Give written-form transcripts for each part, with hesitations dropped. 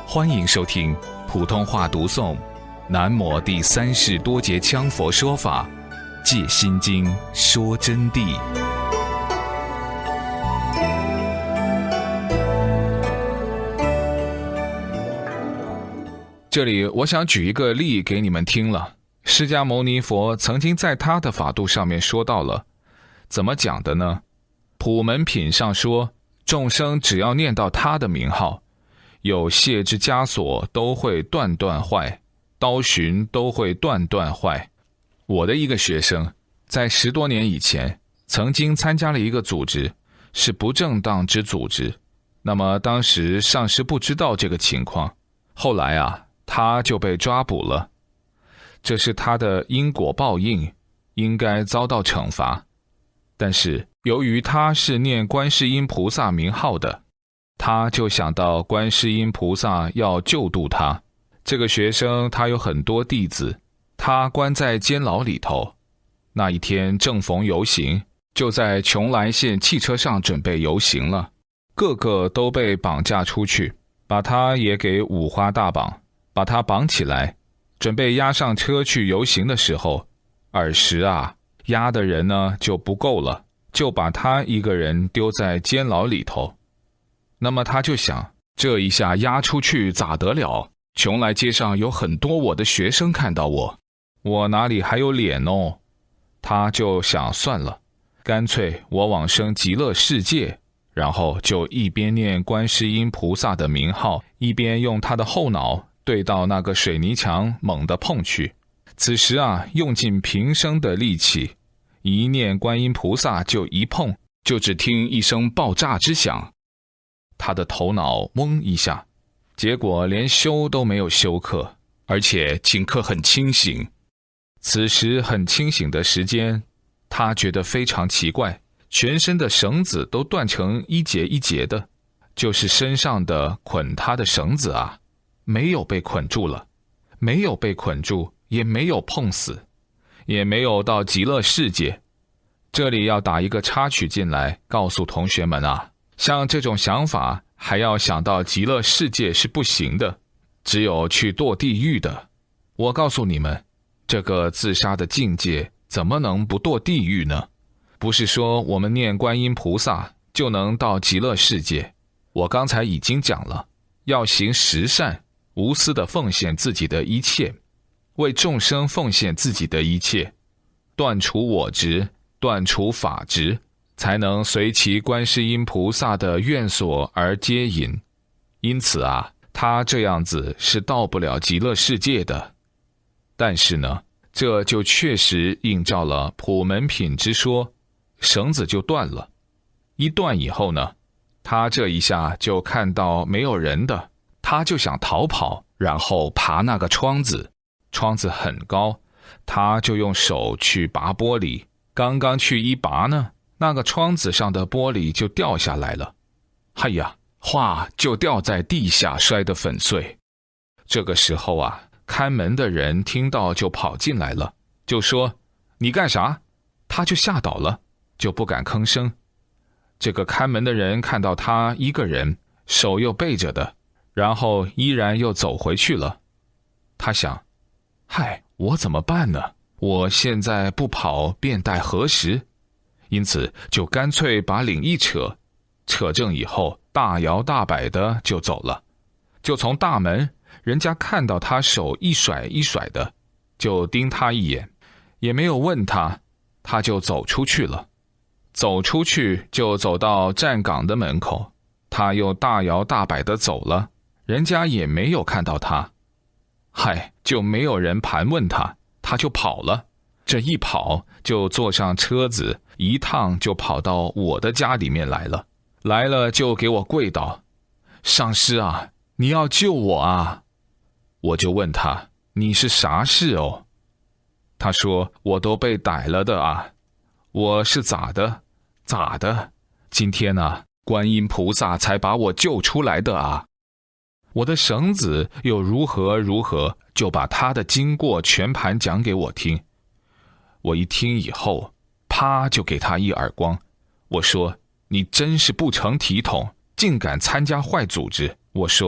欢迎收听普通话读诵南摩第三世多杰羌佛说法戒心经说真谛。这里我想举一个例给你们听了。释迦牟尼佛曾经在他的法度上面说到了，怎么讲的呢？普门品上说，众生只要念到他的名号，有械之枷锁都会断断坏，刀寻都会断断坏。我的一个学生在10多年以前曾经参加了一个组织，是不正当之组织。那么当时上师不知道这个情况，后来他就被抓捕了。这是他的因果报应，应该遭到惩罚。但是由于他是念观世音菩萨名号的，他就想到观世音菩萨要救度他。这个学生他有很多弟子，他关在监牢里头。那一天正逢游行，就在邛崃县汽车上准备游行了，个个都被绑架出去，把他也给五花大绑，把他绑起来，准备押上车去游行的时候，尔时押的人呢就不够了，就把他一个人丢在监牢里头。那么他就想，这一下押出去咋得了？邛崃街上有很多我的学生看到我哪里还有脸哦？他就想算了，干脆我往生极乐世界，然后就一边念观世音菩萨的名号，一边用他的后脑对到那个水泥墙猛地碰去。此时用尽平生的力气，一念观音菩萨就一碰，就只听一声爆炸之响，他的头脑嗡一下，结果连休都没有休克，而且顷刻很清醒。此时很清醒的时间，他觉得非常奇怪，全身的绳子都断成一节一节的，就是身上的捆他的绳子没有被捆住了，没有被捆住，也没有碰死，也没有到极乐世界。这里要打一个插曲进来，告诉同学们像这种想法还要想到极乐世界是不行的，只有去堕地狱的。我告诉你们，这个自杀的境界怎么能不堕地狱呢？不是说我们念观音菩萨就能到极乐世界。我刚才已经讲了，要行十善，无私的奉献自己的一切，为众生奉献自己的一切，断除我执，断除法执，才能随其观世音菩萨的愿所而接引。因此他这样子是到不了极乐世界的。但是呢，这就确实映照了普门品之说，绳子就断了。一断以后呢，他这一下就看到没有人的，他就想逃跑，然后爬那个窗子，窗子很高，他就用手去拔玻璃，刚刚去一拔呢，那个窗子上的玻璃就掉下来了，哗就掉在地下，摔得粉碎。这个时候看门的人听到就跑进来了，就说你干啥？他就吓倒了，就不敢吭声。这个看门的人看到他一个人，手又背着的，然后依然又走回去了。他想，我怎么办呢？我现在不跑便待何时？因此就干脆把领一扯，扯正以后大摇大摆的就走了。就从大门，人家看到他手一甩一甩的，就盯他一眼，也没有问他，他就走出去了。走出去就走到站岗的门口，他又大摇大摆的走了，人家也没有看到他。就没有人盘问他，他就跑了。这一跑就坐上车子，一趟就跑到我的家里面来了。来了就给我跪倒，上师你要救我我就问他，你是啥事哦？他说，我都被逮了的我是咋的？今天观音菩萨才把我救出来的我的绳子又如何，就把他的经过全盘讲给我听。我一听以后，啪就给他一耳光。我说，你真是不成体统，竟敢参加坏组织。我说，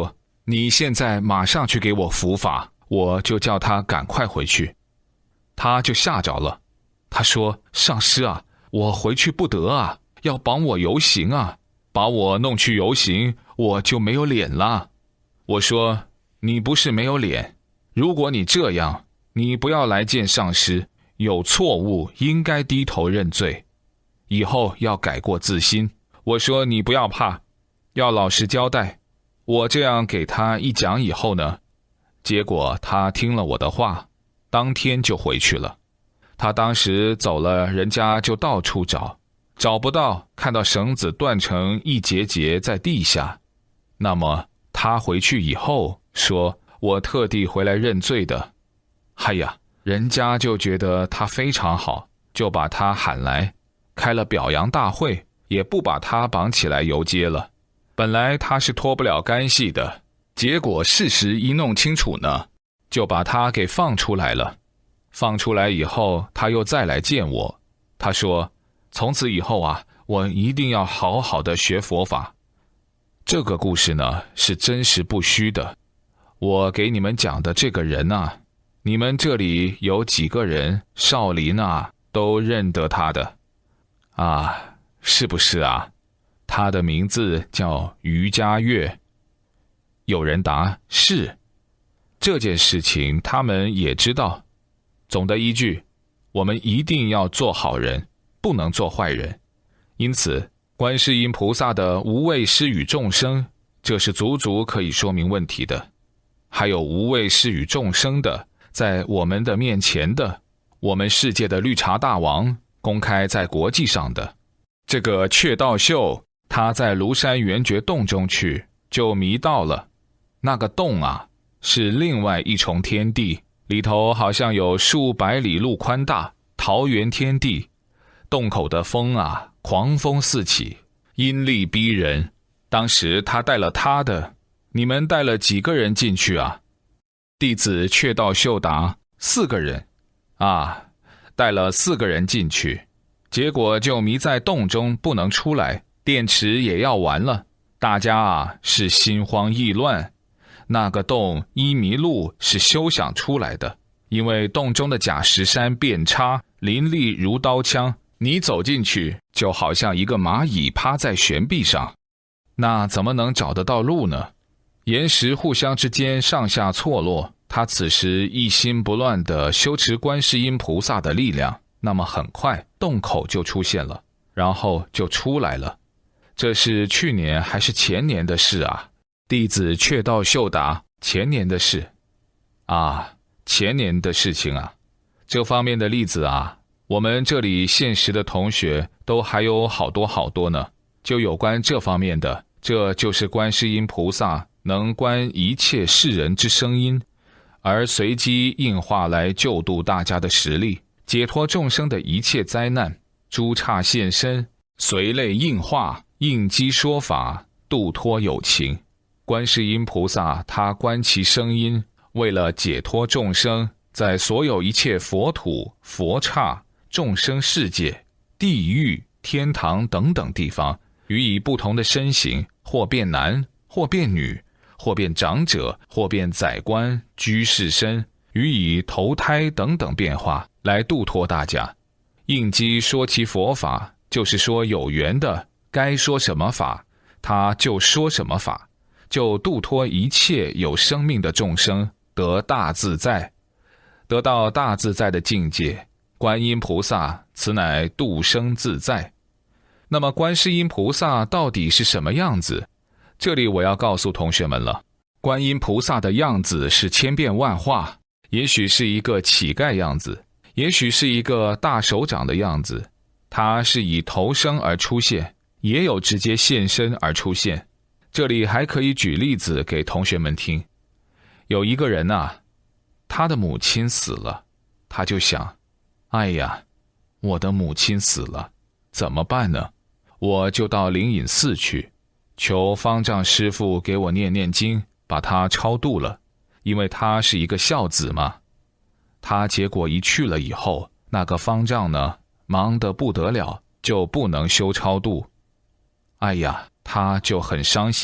你现在马上去给我伏法，我就叫他赶快回去。”他就吓着了，他说：“上师啊，我回去不得啊，要绑我游行啊，把我弄去游行，我就没有脸了。”我说：“你不是没有脸，如果你这样，你不要来见上师，有错误应该低头认罪，以后要改过自新。”我说：“你不要怕，要老实交代。”我这样给他一讲以后呢，结果他听了我的话，当天就回去了。他当时走了，人家就到处找，找不到，看到绳子断成一节节在地下。那么他回去以后说：“我特地回来认罪的。”哎呀，人家就觉得他非常好，就把他喊来，开了表扬大会，也不把他绑起来游街了。本来他是脱不了干系的，结果事实一弄清楚呢，就把他给放出来了。放出来以后，他又再来见我，他说：“从此以后啊，我一定要好好的学佛法。”这个故事呢，是真实不虚的。我给你们讲的这个人啊，你们这里有几个人少林啊都认得他的啊，是不是啊？他的名字叫于家月。有人答：“是。”这件事情他们也知道。总的一句，我们一定要做好人，不能做坏人。因此观世音菩萨的无畏施与众生，这是足足可以说明问题的。还有无畏施与众生的，在我们的面前的，我们世界的绿茶大王，公开在国际上的这个雀道秀，他在庐山圆觉洞中去，就迷到了。那个洞啊，是另外一重天地，里头好像有数百里路宽大，桃源天地。洞口的风啊，狂风四起，阴力逼人。当时他带了他的，你们带了几个人进去啊？弟子雀道秀答：4个人。啊，带了4个人进去，结果就迷在洞中不能出来，电池也要完了。大家啊是心慌意乱。那个洞依迷路是休想出来的，因为洞中的假石山遍插，林立如刀枪，你走进去就好像一个蚂蚁趴在悬壁上，那怎么能找得到路呢？岩石互相之间上下错落，他此时一心不乱地修持观世音菩萨的力量，那么很快洞口就出现了，然后就出来了。这是去年还是前年的事啊？弟子雀道秀答：前年的事。啊，前年的事情啊。这方面的例子啊，我们这里现实的同学都还有好多好多呢。就有关这方面的，这就是观世音菩萨能观一切世人之声音，而随机应化来救度大家的实力，解脱众生的一切灾难。诸刹现身，随类应化，应机说法，度脱有情。观世音菩萨他观其声音，为了解脱众生，在所有一切佛土、佛刹、众生世界、地狱、天堂等等地方，予以不同的身形，或变男，或变女，或变长者，或变宰官、居士身，予以投胎等等变化，来度脱大家。应机说其佛法，就是说有缘的该说什么法，他就说什么法，就度脱一切有生命的众生，得大自在。得到大自在的境界，观音菩萨此乃度生自在。那么观世音菩萨到底是什么样子？这里我要告诉同学们了，观音菩萨的样子是千变万化，也许是一个乞丐样子，也许是一个大手掌的样子，他是以投生而出现，也有直接现身而出现。这里还可以举例子给同学们听。有一个人啊，他的母亲死了，他就想，哎呀，我的母亲死了，怎么办呢？我就到灵隐寺去，求方丈师父给我念念经，把他超度了，因为他是一个孝子嘛。他结果一去了以后，那个方丈呢，忙得不得了，就不能修超度。哎呀，他就很伤心，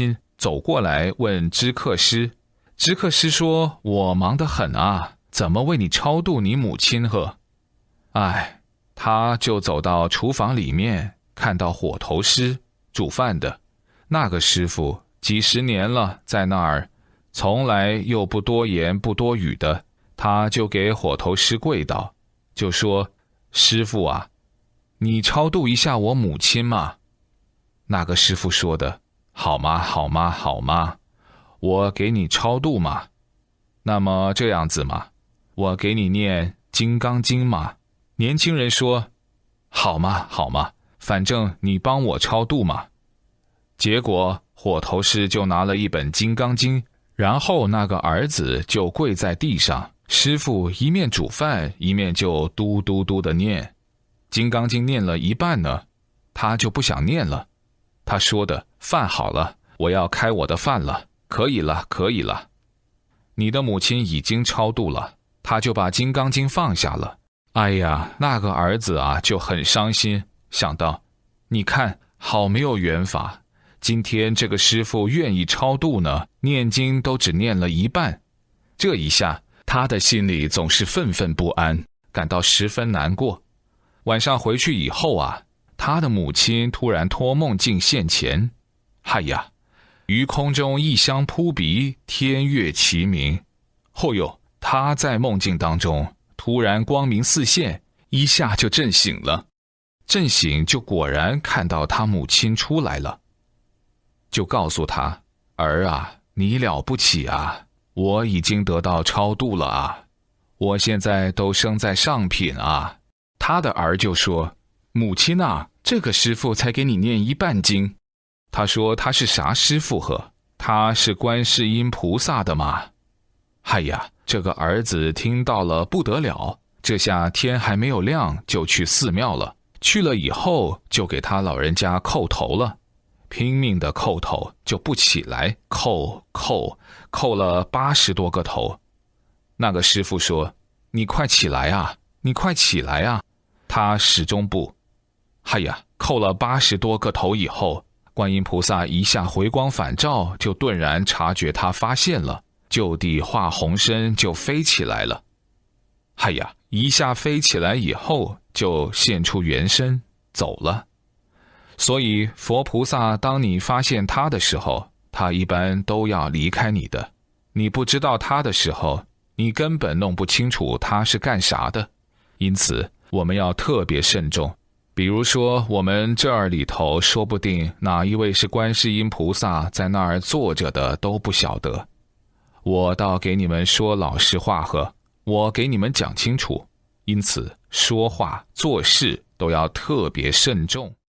走过来问知客师。知客师说：“我忙得很啊，怎么为你超度你母亲呵？”哎，他就走到厨房里面，看到火头师煮饭的那个师傅几十年了，在那儿从来又不多言不多语的，他就给火头师跪倒，就说：“师傅啊，你超度一下我母亲嘛。”那个师傅说的：“好吗，好吗，好吗，我给你超度嘛。那么这样子嘛，我给你念《金刚经》嘛。”年轻人说：“好嘛，好嘛，反正你帮我超度嘛。”结果火头师就拿了一本《金刚经》，然后那个儿子就跪在地上，师傅一面煮饭一面就嘟嘟嘟的念《金刚经》，念了一半呢，他就不想念了。他说的：“饭好了，我要开我的饭了，可以了，可以了。”你的母亲已经超度了，他就把《金刚经》放下了。哎呀，那个儿子啊就很伤心，想到你看好没有缘法，今天这个师傅愿意超度呢，念经都只念了一半。这一下他的心里总是愤愤不安，感到十分难过。晚上回去以后啊，他的母亲突然托梦境现前。哎呀，于空中异香扑鼻，天乐齐鸣。后哟，他在梦境当中突然光明四现，一下就震醒了。震醒就果然看到他母亲出来了，就告诉他：“儿啊，你了不起啊，我已经得到超度了啊，我现在都生在上品啊。”他的儿就说：“母亲啊，这个师傅才给你念一半经。”他说他是啥师傅呵？他是观世音菩萨的嘛。哎呀，这个儿子听到了不得了，这下天还没有亮就去寺庙了。去了以后就给他老人家叩头了，拼命的叩头就不起来，叩了80多个头。那个师傅说：“你快起来啊，你快起来啊！”他始终不。哎呀，叩了80多个头以后，观音菩萨一下回光返照，就顿然察觉他发现了，就地化红身就飞起来了。哎呀，一下飞起来以后就现出原身走了。所以佛菩萨当你发现他的时候，他一般都要离开你的。你不知道他的时候，你根本弄不清楚他是干啥的。因此我们要特别慎重。比如说我们这儿里头说不定哪一位是观世音菩萨在那儿坐着的都不晓得。我倒给你们说老实话呵，我给你们讲清楚。因此说话做事都要特别慎重。